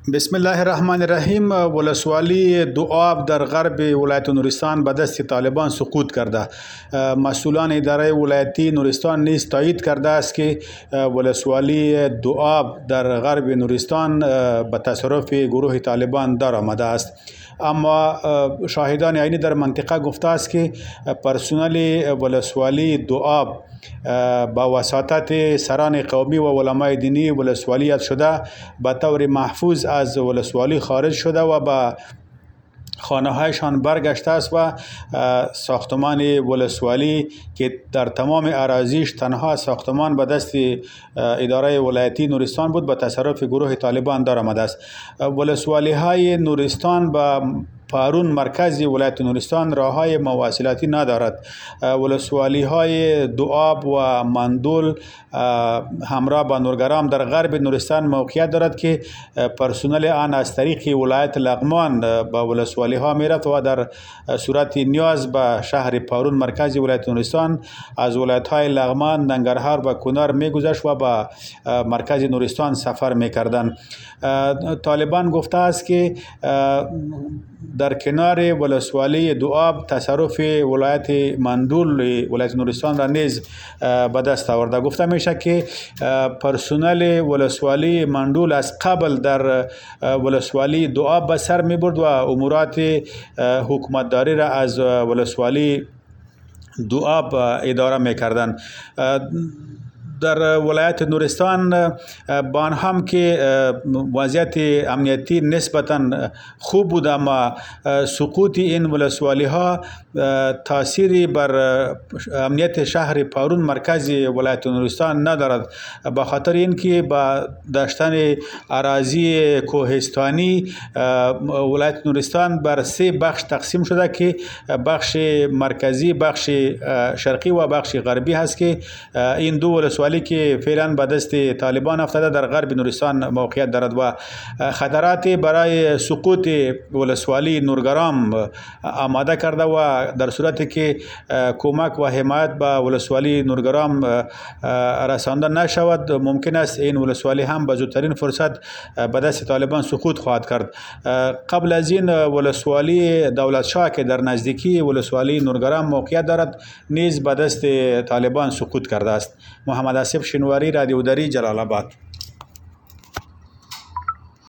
بسم الله الرحمن الرحیم. ولسوالی دوآب در غرب ولایت نورستان به دست طالبان سقوط کرده. مسئولان اداره ولایتی نورستان نیز تایید کرده است که ولسوالی دوآب در غرب نورستان به تصرف گروه طالبان در آمده است. اما شاهدان عینی در منطقه گفته است که پرسنل ولسوالی دوآب با وساطت سران قومی و علمای دینی ولسوالیت شده به طور محفوظ از ولسوالی خارج شده و به خانه هایشان برگشته است و ساختمان ولسوالی که در تمام اراضیش تنها ساختمان به دست اداره ولایتی نورستان بود به تصرف گروه طالبان در آمده است. ولسوالی های نورستان با پارون مرکز ولایت نورستان راههای مواصلاتی ندارد. ولسوالی های دوآب و مندول همراه با نورگرام در غرب نورستان موقعیت دارد که پرسنل آن از طریق ولایت لغمان با ولسوالی ها میرفت و در صورت نیاز به شهر پارون مرکز ولایت نورستان از ولایت های لغمان، ننگرهار و کنر میگذشت و به مرکز نورستان سفر میکردند. طالبان گفته است که در کنار ولسوالی دوآب تصرف ولایت مندول ولایت نورستان را نیز به دست آورده. گفته میشه که پرسنل ولسوالی مندول از قبل در ولسوالی دوآب به سر میبرد و امورات حکومتداری را از ولسوالی دوآب اداره میکردند. در ولایت نورستان با آن هم که وضعیت امنیتی نسبتاً خوب بود، اما سقوط این ولسوالی ها تأثیری بر امنیت شهر پارون مرکز ولایت نورستان ندارد، به خاطر اینکه با داشتن اراضی کوهستانی ولایت نورستان بر 3 بخش تقسیم شده که بخش مرکزی، بخش شرقی و بخش غربی هست که این دو ولسوالی که فعلا به دست طالبان افتاده در غرب نورستان موقعیت دارد و خطرات برای سقوط ولسوالی نورگرام آماده کرده و در صورتی که کمک و حمایت به ولسوالی نورگرام رسانده نشود ممکن است این ولسوالی هم به زودترین فرصت به دست طالبان سقوط خواهد کرد. قبل از این ولسوالی دولت شاه که در نزدیکی ولسوالی نورگرام موقعیت دارد نیز به دست طالبان سقوط کرده است. محمد آصف شنواری، رادیو دری، جلال آباد.